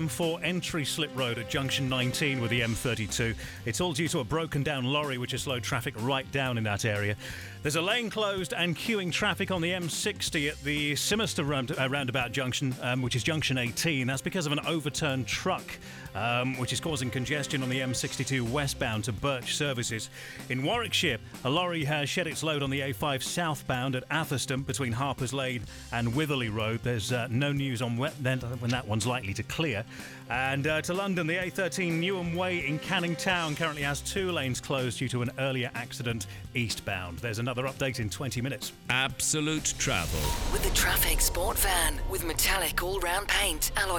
M4 entry slip road at junction 19 with the M32. It's all due to a broken down lorry which has slowed traffic right down in that area. There's a lane closed and queuing traffic on the M60 at the Simister roundabout junction, which is junction 18. That's because of an overturned truck, which is causing congestion on the M62 westbound to Birch services. In Warwickshire, a lorry has shed its load on the A5 southbound at Atherston between Harper's Lane and Witherley Road. There's no news on when that one's likely to clear. And to London, the A13 Newham Way in Canning Town currently has 2 lanes closed due to an earlier accident eastbound. There's another update in 20 minutes. Absolute Travel. With the Traffic Sport Van with metallic all-round paint, alloy